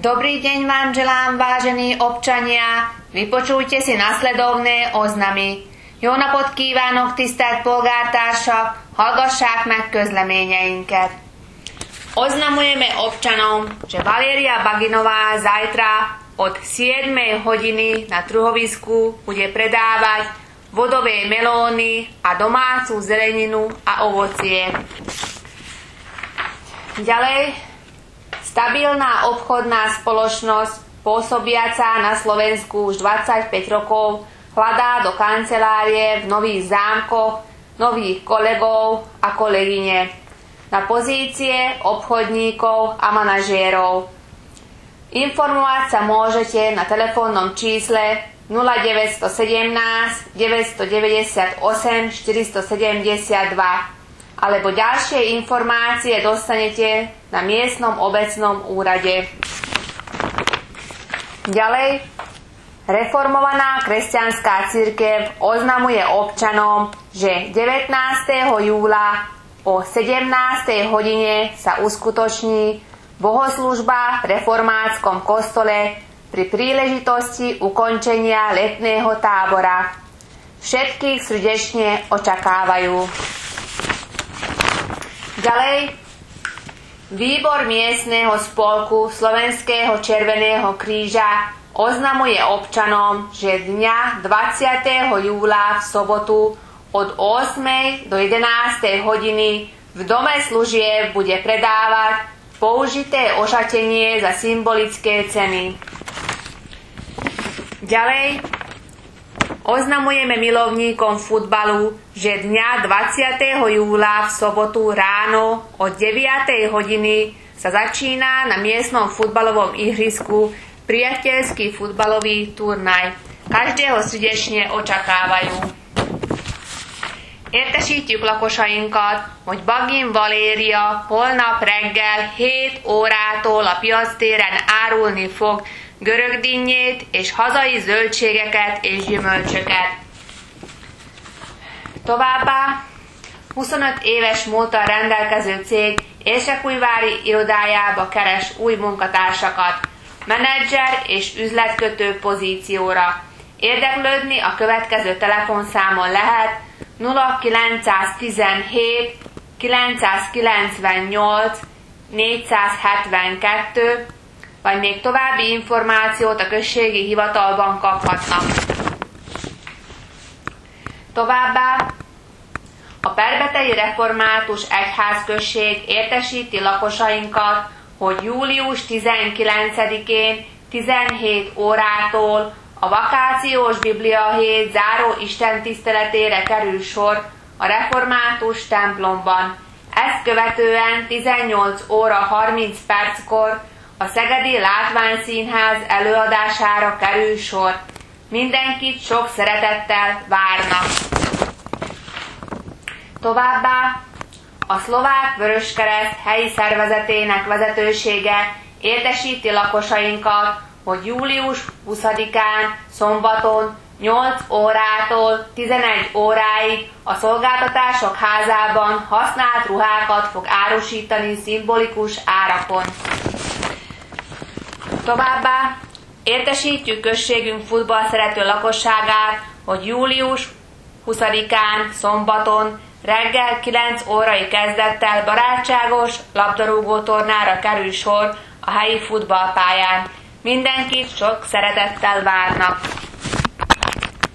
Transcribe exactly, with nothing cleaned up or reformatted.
Dobrý deň vám želám, vážení občania. Vypočujte si nasledovné oznamy. Jó napot kívánok, tisztelt polgártársak! Hallgassák meg közleményeinket. Oznamujeme občanom, že Valéria Baginová zajtra od siedmej hodiny na trhovisku bude predávať vodové melóny a domácu zeleninu a ovocie. Ďalej, stabilná obchodná spoločnosť, pôsobiaca na Slovensku už dvadsaťpäť rokov, hľadá do kancelárie v Nových Zámkoch nových kolegov a kolegyne na pozície obchodníkov a manažérov. Informovať sa môžete na telefónnom čísle nula deväť jedna sedem deväť deväť osem štyri sedem dva alebo ďalšie informácie dostanete na miestnom obecnom úrade. Ďalej, reformovaná kresťanská cirkev oznamuje občanom, že devätnásteho júla o sedemnástej hodine sa uskutoční bohoslužba v reformátskom kostole pri príležitosti ukončenia letného tábora. Všetkých srdečne očakávajú. Ďalej, výbor miestneho spolku Slovenského červeného kríža oznamuje občanom, že dňa dvadsiateho júla v sobotu od ôsmej do jedenástej hodiny v dome služieb bude predávať použité ošatenie za symbolické ceny. Ďalej, oznamujeme milovníkom futbalu, že dňa dvadsiateho júla v sobotu ráno od deviatej hodiny sa začína na miestnom futbalovom ihrisku priateľský futbalový turnaj. Každého srdečne očakávajú. Értesítjük lakosainkat, hogy Bagin Valéria holnap reggel hét órától a piactéren árulni fog görögdinnyét és hazai zöldségeket és gyümölcsöket. Továbbá huszonöt éves múlttal rendelkező cég Érsekújvári irodájába keres új munkatársakat, menedzser és üzletkötő pozícióra. Érdeklődni a következő telefonszámon lehet nulla kilencszáztizenhét kilencszázkilencvennyolc négyszázhetvenkettő, vagy még további információt a községi hivatalban kaphatnak. Továbbá a Perbetei Református Egyházközség értesíti lakosainkat, hogy július tizenkilencedikén tizenhét órától a vakációs bibliahét záró istentiszteletére kerül sor a református templomban. Ezt követően tizennyolc óra harminc perckor a Szegedi Látványszínház előadására kerül sor. Mindenkit sok szeretettel várnak. Továbbá a Szlovák Vöröskereszt helyi szervezetének vezetősége értesíti lakosainkat, hogy július huszadikán szombaton nyolc órától tizenegy óráig a Szolgáltatások Házában használt ruhákat fog árusítani szimbolikus árakon. Továbbá értesítjük községünk futballszerető lakosságát, hogy július huszadikán szombaton reggel kilenc órai kezdettel barátságos labdarúgótornára kerül sor a helyi futballpályán. Mindenkit sok szeretettel várnak.